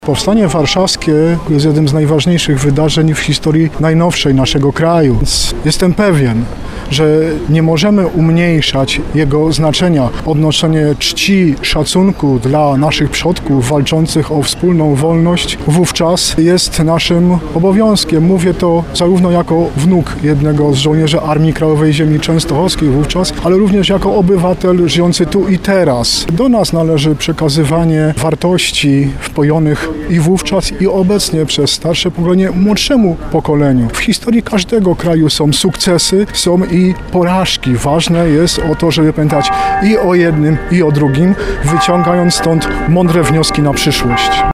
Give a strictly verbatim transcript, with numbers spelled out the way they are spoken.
Powstanie warszawskie jest jednym z najważniejszych wydarzeń w historii najnowszej naszego kraju. Więc jestem pewien, że nie możemy umniejszać jego znaczenia. Odnoszenie czci, szacunku dla naszych przodków walczących o wspólną wolność wówczas jest naszym obowiązkiem. Mówię to zarówno jako wnuk jednego z żołnierzy Armii Krajowej Ziemi Częstochowskiej wówczas, ale również jako obywatel żyjący tu i teraz. Do nas należy przekazywanie wartości wpojonych i wówczas, i obecnie przez starsze pokolenie młodszemu pokoleniu. W historii każdego kraju są sukcesy, są i porażki. Ważne jest o to, żeby pamiętać i o jednym, i o drugim, wyciągając stąd mądre wnioski na przyszłość.